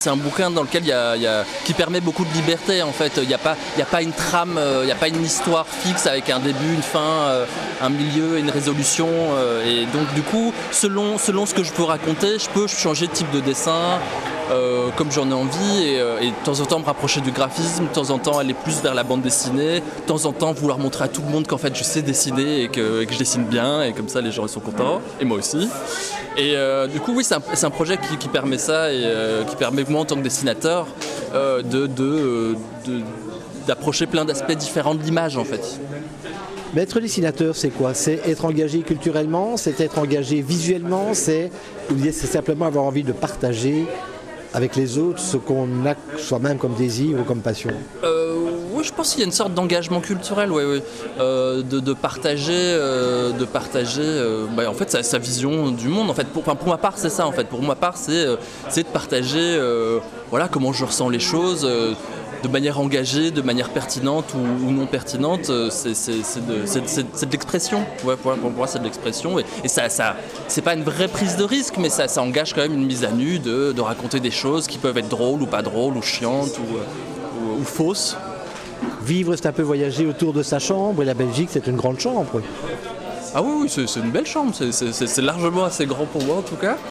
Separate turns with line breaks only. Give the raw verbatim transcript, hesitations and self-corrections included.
C'est un bouquin dans lequel il y a, il y a, qui permet beaucoup de liberté en fait. Il n'y a pas, il y a pas une trame, il n'y a pas une histoire fixe avec un début, une fin, un milieu, une résolution. Et donc du coup, selon, selon ce que je peux raconter, je peux changer de type de dessin euh, comme j'en ai envie et, et de temps en temps me rapprocher du graphisme, de temps en temps aller plus vers la bande dessinée, de temps en temps vouloir montrer à tout le monde qu'en fait je sais dessiner et que, et que je dessine bien et comme ça les gens ils sont contents et moi aussi. Et euh, du coup oui c'est un, c'est un projet qui, qui permet ça et euh, qui permet moi en tant que dessinateur euh, de, de, de, d'approcher plein d'aspects différents de l'image en fait.
Mais être dessinateur, c'est quoi? C'est être engagé culturellement, c'est être engagé visuellement, c'est, c'est simplement avoir envie de partager avec les autres ce qu'on a soi-même comme désir ou comme passion.
Euh, oui, je pense qu'il y a une sorte d'engagement culturel, ouais, ouais. Euh, de, de partager, euh, de partager euh, bah, en fait, sa, sa vision du monde. En fait, pour, enfin, pour ma part, c'est ça. En fait. Pour ma part, c'est, euh, c'est de partager euh, voilà, comment je ressens les choses. Euh, de manière engagée, de manière pertinente ou, ou non pertinente, c'est, c'est, c'est, de, c'est, c'est, c'est de l'expression. Ouais, pour, pour moi, c'est de l'expression. Et, et ça, ça, c'est pas une vraie prise de risque, mais ça, ça engage quand même une mise à nu de, de raconter des choses qui peuvent être drôles ou pas drôles, ou chiantes ou, ou, ou fausses.
Vivre, c'est un peu voyager autour de sa chambre, et la Belgique, c'est une grande chambre.
Ah oui, oui c'est, c'est une belle chambre, c'est, c'est, c'est largement assez grand pour moi en tout cas.